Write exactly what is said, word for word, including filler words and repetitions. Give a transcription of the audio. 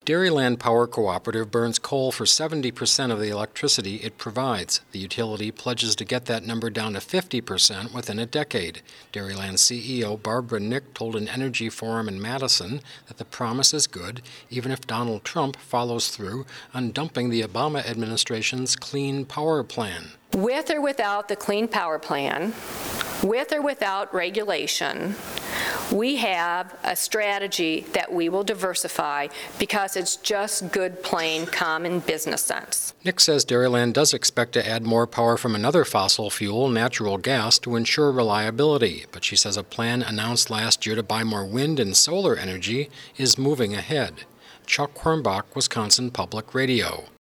Dairyland Power Cooperative burns coal for seventy percent of the electricity it provides. The utility pledges to get that number down to fifty percent within a decade. Dairyland C E O Barbara Nick told an energy forum in Madison that the promise is good, even if Donald Trump follows through on dumping the Obama administration's Clean Power Plan. With or without the Clean Power Plan, with or without regulation, we have a strategy that we will diversify because it's just good, plain, common business sense. Nick says Dairyland does expect to add more power from another fossil fuel, natural gas, to ensure reliability, but she says a plan announced last year to buy more wind and solar energy is moving ahead. Chuck Hornbach, Wisconsin Public Radio.